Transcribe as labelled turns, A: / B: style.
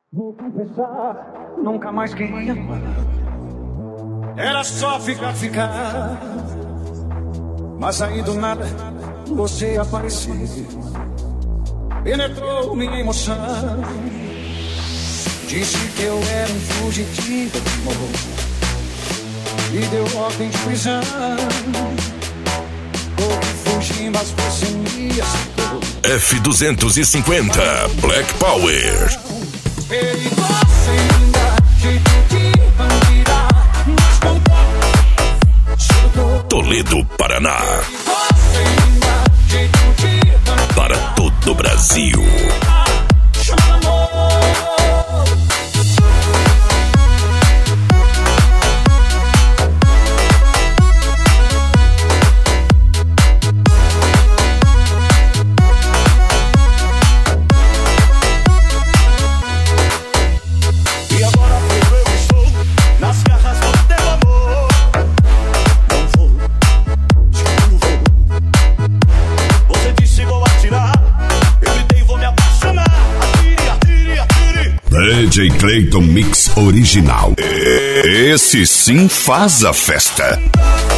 A: Vou confessar, nunca mais queria amar. Era só ficar. Mas aí do nada, você apareceu. Penetrou minha emoção. Disse que eu era um fugitivo de amor e deu ordem de prisão. Vou fugir, mas você me aceitou.
B: F250 Black Power.
A: Perigosa ainda, jeito de bandida, mas com
B: Toledo, Paraná.
A: perigosa ainda, jeito de bandida,
B: Para todo o Brasil.
A: chama amor.
C: E agora eu estou nas garras do teu amor. Não vou, você disse vou atirar. Eu gritei vou me apaixonar. Atire.
B: DJ Clayton Mix Original. Esse sim faz a festa.